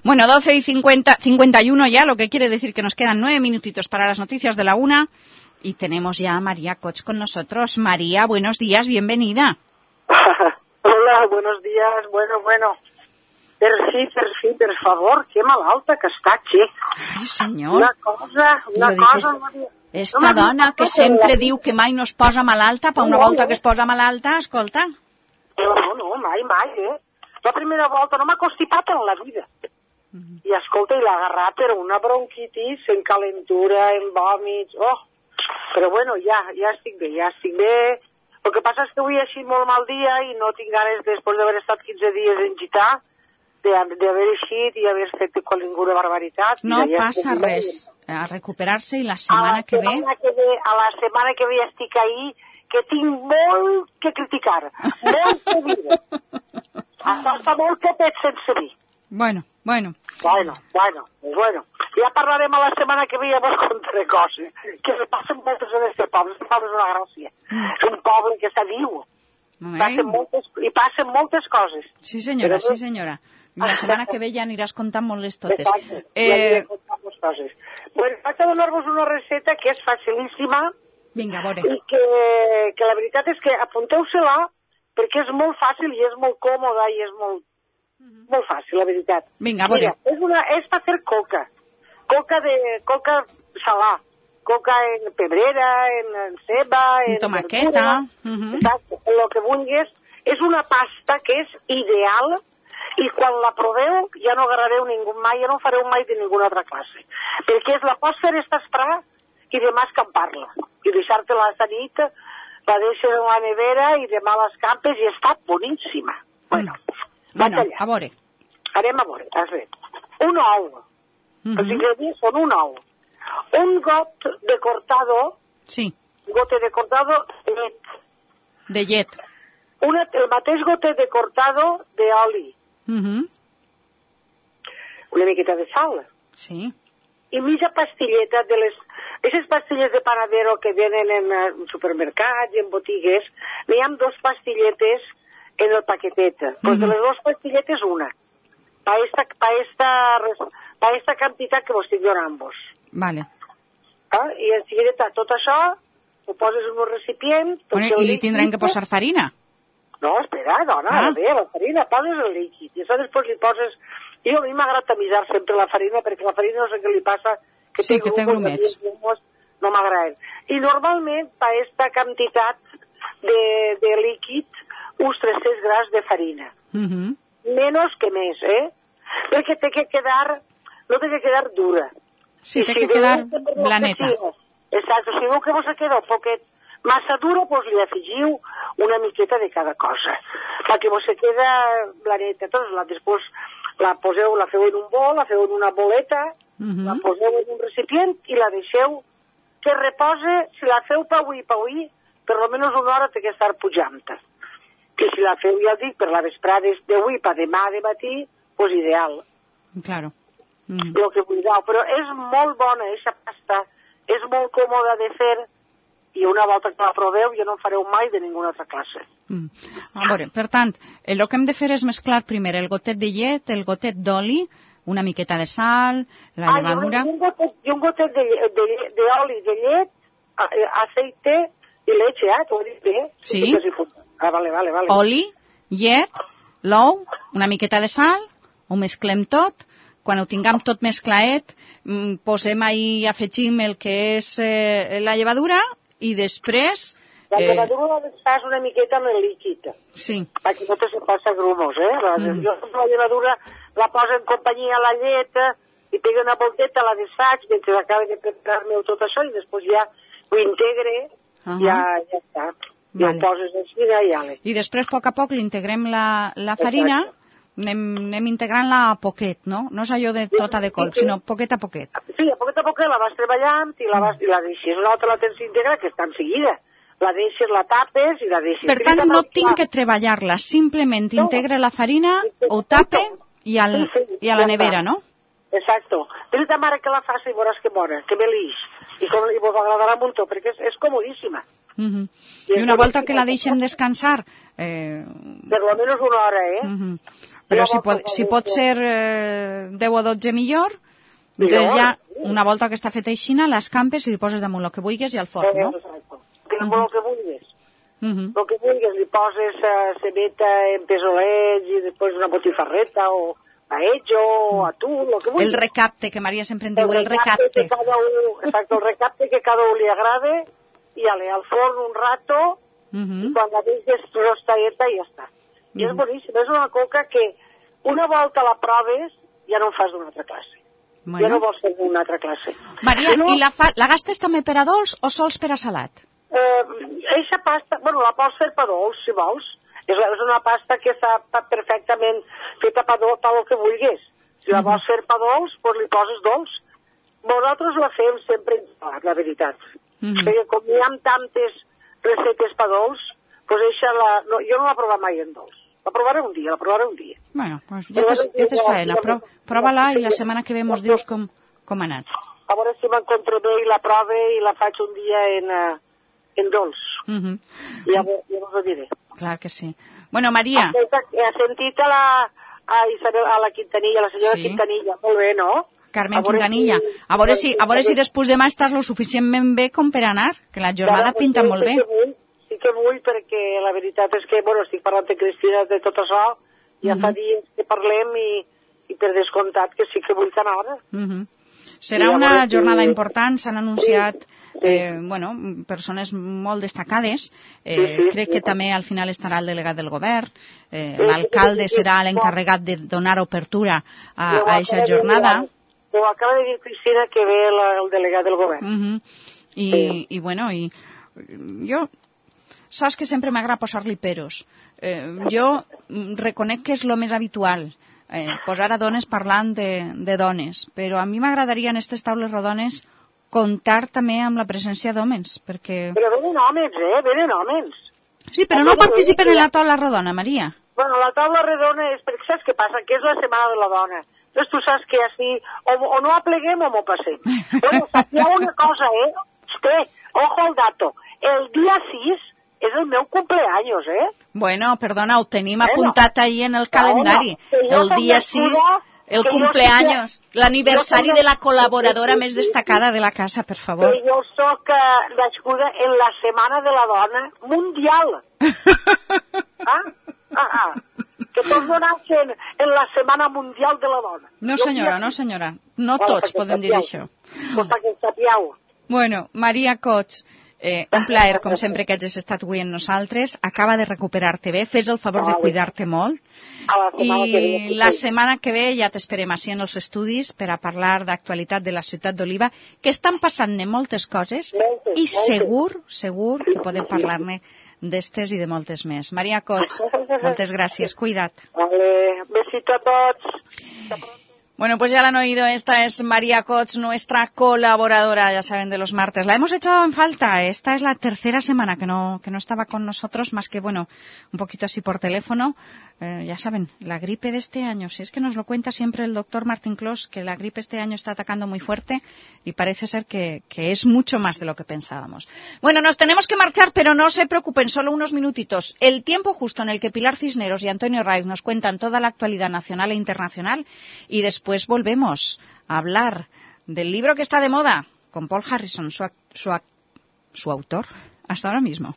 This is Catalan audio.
Bueno, 12:51 ya, lo que quiere decir que nos quedan 9 minutitos para las noticias de la 1 y tenemos ya a María Cots con nosotros. María, buenos días, bienvenida. Hola, buenos días, bueno. Per favor, que malalta que està, che. Ai, senyor. Una cosa... Esta dona que sempre diu que mai no es posa malalta, per una volta que es posa malalta, escolta. No, mai, La primera volta no m'ha constipat en la vida. I escolta, i l'ha agarrat per una bronquitis, en calentura, en vòmits, Però bueno, ja estic bé. El que passa és que avui ha sigut molt mal dia i no tinc ganes, després d'haver estat 15 dies en gità, d'haver eixit i haver fet qualsevol barbaritat. No passa res. A recuperar-se i la setmana que ve... A la setmana que ve estic ahí, que tinc molt que criticar. Molt que dir. Està molt que pet sense dir. Bueno. Ja parlarem a la setmana que ve i ja vos contaré coses. Que se passen moltes en este poble. Este poble és una gràcia. És un poble que està viu. I passen moltes coses. Sí, senyora. La setmana que ve ja aniràs contant molt les totes. Exacte, ja aniré contant les coses. Bueno, vaig a donar-vos una receta que és facilíssima. Vinga, a veure. I que la veritat és que apunteu-se-la perquè és molt fàcil i és molt còmoda i és molt fàcil, la veritat. Vinga, a veure. Mira, és per fer coca. Coca salà. Coca en pebrera, en ceba, en tomaqueta. Exacte, el que vulguis. És una pasta que és ideal i quan la proveu ja no agarrareu ningú mai, ja no fareu mai de ninguna altra classe. Perquè la pots fer estar i demà escampar-la. I deixar-te la nit, la deixes en la nevera i demà l'escampes i està boníssima. Bueno, a veure. Anem a veure, has fet. Un ou. Els ingredients són un ou. Un got de cortado. Sí. Un gote de cortado de llet. De llet. El mateix gote de cortado d'oli. Una miqueta de sal. Sí. I mitja pastilleta de aquestes pastilles de panadero que venen en supermercats i en botigues, n'hi ha 2 pastilletes en el paquetet. Pues de les 2 pastilletes, una. Pa esta quantitat que vos estic donant-vos. Vale. I en seguida tot això ho poses en un recipient. I li tindrem que posar farina? No, espera, dona, la farina, poses el líquid. I això després li poses... A mi m'agrada tamisar sempre la farina, perquè la farina no sé què li passa, que té grumets. No m'agraden. I normalment, per aquesta quantitat de líquid, uns 300 grams de farina. Menos que més, Perquè té que quedar, no té que quedar dura. Sí, té que quedar blaneta. Exacte, si veu que vos queda un poquet massa dura, doncs li afegiu una miqueta de cada cosa, perquè vos queda blaneta. Després la poseu, la feu en un bol, la feu en una boleta, la poseu en un recipient i la deixeu que repose. Si la feu per avui, per almenys una hora té que estar pujant-ta. Que si la feu, ja dic, per la vesprada d'avui, per demà de matí, doncs ideal. Claro. Lo que vulgueu, però és molt bona, aquesta pasta, és molt còmoda de fer, i una volta que la proveu ja no en fareu mai de ninguna altra classe. A veure, per tant, el que hem de fer és mesclar primer el gotet de llet, el gotet d'oli, una miqueta de sal, la levadura... I un gotet d'oli, de llet, aceite i leche, t'ho he dit bé? Sí. Vale. Oli, llet, l'ou, una miqueta de sal, ho mesclem tot. Quan ho tinguem tot mesclaet, posem ahí, afegim el que és la llevadura i després... La llevadura la fas una miqueta amb el líquid. Sí. Perquè no te se passa grumos, Jo la llevadura la poso en companyia a la llet i pego una volteta, la desfaig, mentre acaba de preparar-me tot això i després ja ho integre, ja està. I ho poses així i ja. I després, a poc, li integrem la farina, anem integrant-la a poquet, no? No és allò de tota de colp, sinó poquet a poquet. Sí, a poquet la vas treballant i la deixes. Una altra la tens íntegra, que està en seguida. La deixes, la tapes i la deixes. Per tant, no tinc que treballar-la, simplement integre la farina, ho tape i a la nevera, no? Exacto. Dile a ta mare que la faci i veuràs que bona, que belix. I vos agradarà molt, perquè és comodíssima. I una volta que la deixem descansar... Per lo menos una hora, Però si pot ser 10 o 12 millor, doncs ja una volta que està feta aixina, l'escampes i li poses damunt el que vulguis i al forn, no? Exacte. Damunt el que vulguis. El que vulguis, li poses cebeta en pesolets i després una botifarreta o paello o atún, el que vulguis. El recapte, que Maria sempre en diu, el recapte. Exacte, el recapte que cada un li agrada i al forn un rato i quan la deixes rostadeta i ja està. I és boníssim, és una coca que una volta la proves ja no en fas d'una altra classe. Ja no vols fer d'una altra classe. Maria, i la gastes també per a dolç o sols per a salat? Eixa pasta, bueno, la pots fer per dolç, si vols. És una pasta que està perfectament feta per el que vulguis. Si la vols fer per dolç, doncs li poses dolç. Nosaltres la fem sempre en salat, la veritat. Perquè com hi ha tantes recetes per dolç, doncs eixa jo no la provo mai en dolç. La provaré un dia. Bueno, pues ja t'es faena. Prova-la i la setmana que ve mos dius com ha anat. A veure si m'encontro bé i la prove i la faig un dia en dolç. Ja vos ho diré. Clar que sí. Bueno, Maria... He sentit a la Quintanilla, la senyora Quintanilla. Molt bé, no? Carmen Quintanilla. A veure si després demà estàs lo suficientment bé com per anar, que la jornada pinta molt bé. Sí que vull, perquè la veritat és que, bueno, estic parlant de Cristina de tot això, ja fa dies que parlem i per descomptat que sí que vull anar. Serà una jornada important, s'han anunciat persones molt destacades, crec que també al final estarà el delegat del govern, l'alcalde serà l'encarregat de donar obertura a aquesta jornada. Ho acaba de dir Cristina que ve el delegat del govern. I bueno, jo... Saps que sempre m'agrada posar-li peros. Jo reconec que és el més habitual, posar a dones parlant de dones, però a mi m'agradaria en aquestes taules rodones comptar també amb la presència d'homes, perquè... Però venen homes, venen homes. Sí, però no participen en la taula rodona, Maria. Bueno, la taula rodona és perquè saps què passa? Que és la setmana de la dona. Entonces tu saps que així o no apleguem o m'ho passem. Bueno, hi ha una cosa, ojo al dato. El dia 6 és el meu cumpleaños, Bueno, perdona, ho tenim apuntat ahí en el calendari. El dia 6, el cumpleaños, l'aniversari de la col·laboradora més destacada de la casa, per favor. Que jo soc nascuda en la Setmana de la Dona Mundial. Que tots naixen en la Setmana Mundial de la Dona. No, senyora. No tots podem dir això. Pues perquè sapiau. Bueno, Maria Cots, un plaer, com sempre, que hagis estat avui amb nosaltres. Acaba de recuperar-te bé, fes el favor de cuidar-te molt. I la setmana que ve ja t'esperem així en els estudis per a parlar d'actualitat de la ciutat d'Oliva, que estan passant-ne moltes coses i segur que podem parlar-ne d'estes i de moltes més. Maria Cots, moltes gràcies, cuida't. Vale, besito a tots. Bueno, pues ya la han oído, esta es María Cots, nuestra colaboradora, ya saben, de los martes. La hemos echado en falta, esta es la tercera semana que no estaba con nosotros, más que, bueno, un poquito así por teléfono. Ya saben, la gripe de este año, si es que nos lo cuenta siempre el doctor Martín Clos, que la gripe este año está atacando muy fuerte y parece ser que es mucho más de lo que pensábamos. Bueno, nos tenemos que marchar, pero no se preocupen, solo unos minutitos. El tiempo justo en el que Pilar Cisneros y Antonio Raiz nos cuentan toda la actualidad nacional e internacional y después volvemos a hablar del libro que está de moda con Paul Harrison, su autor. Hasta ahora mismo.